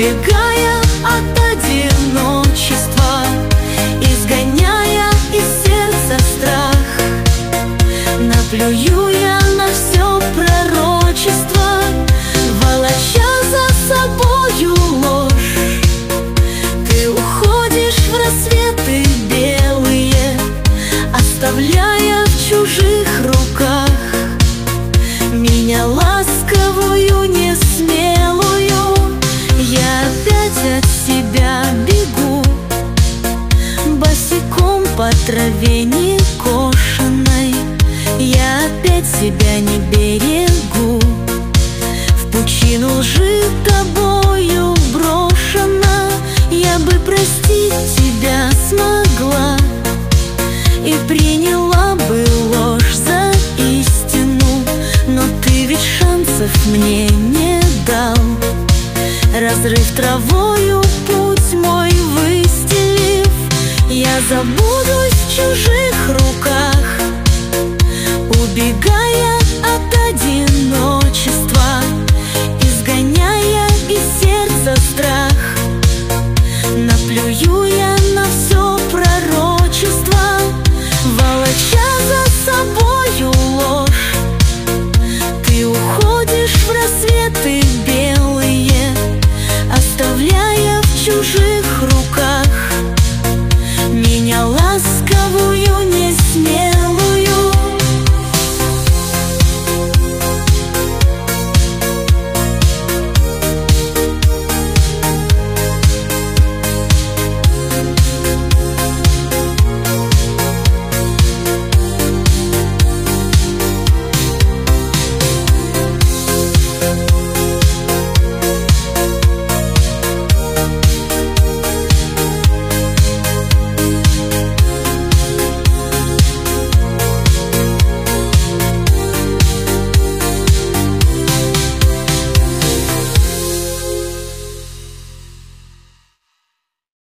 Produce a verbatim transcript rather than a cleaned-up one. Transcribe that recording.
убегая от одиночества, изгоняя из сердца страх. Наплюю я на все пророчество, волоча за собою ложь. Ты уходишь в рассветы белые, оставляя в чужих руках меня ласковую, несмелую. Я опять от себя бегу, босиком по траве некошенной. Я опять себя не берегу, в пучину лжи тобою брошена. Я бы простить тебя смогла и приняла бы ложь за истину, но ты ведь шансов мне не дал. Разрыв травою путь мой выстелив, я забудусь в чужих руках, убегая от одиночества, изгоняя из сердца страх. Наплюю